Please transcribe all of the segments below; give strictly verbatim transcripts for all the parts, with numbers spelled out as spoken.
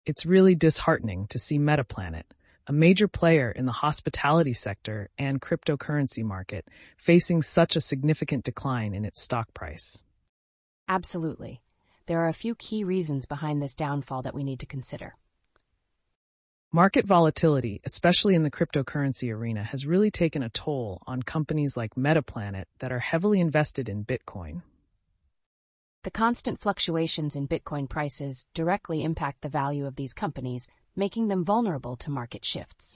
It's really disheartening to see Metaplanet, a major player in the hospitality sector and cryptocurrency market, facing such a significant decline in its stock price. Absolutely. There are a few key reasons behind this downfall that we need to consider. Market volatility, especially in the cryptocurrency arena, has really taken a toll on companies like Metaplanet that are heavily invested in Bitcoin. The constant fluctuations in Bitcoin prices directly impact the value of these companies, making them vulnerable to market shifts.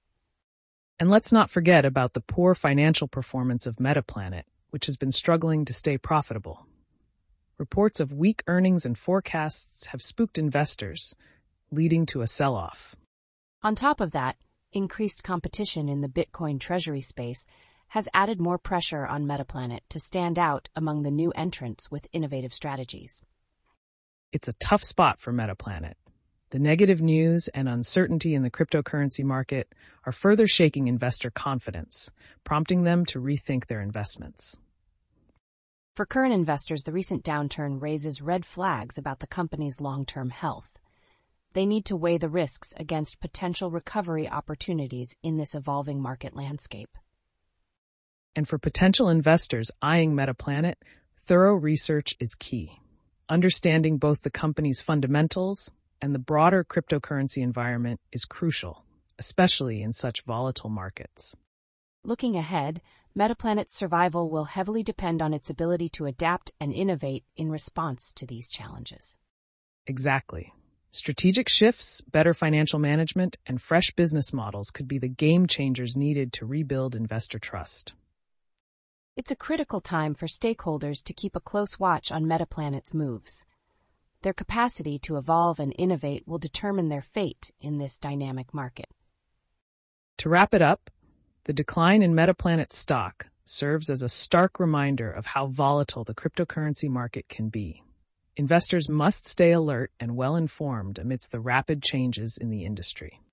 And let's not forget about the poor financial performance of Metaplanet, which has been struggling to stay profitable. Reports of weak earnings and forecasts have spooked investors, leading to a sell-off. On top of that, increased competition in the Bitcoin treasury space has added more pressure on Metaplanet to stand out among the new entrants with innovative strategies. It's a tough spot for Metaplanet. The negative news and uncertainty in the cryptocurrency market are further shaking investor confidence, prompting them to rethink their investments. For current investors, the recent downturn raises red flags about the company's long-term health. They need to weigh the risks against potential recovery opportunities in this evolving market landscape. And for potential investors eyeing Metaplanet, thorough research is key. Understanding both the company's fundamentals and the broader cryptocurrency environment is crucial, especially in such volatile markets. Looking ahead, Metaplanet's survival will heavily depend on its ability to adapt and innovate in response to these challenges. Exactly. Strategic shifts, better financial management, and fresh business models could be the game changers needed to rebuild investor trust. It's a critical time for stakeholders to keep a close watch on Metaplanet's moves. Their capacity to evolve and innovate will determine their fate in this dynamic market. To wrap it up, the decline in Metaplanet's stock serves as a stark reminder of how volatile the cryptocurrency market can be. Investors must stay alert and well-informed amidst the rapid changes in the industry.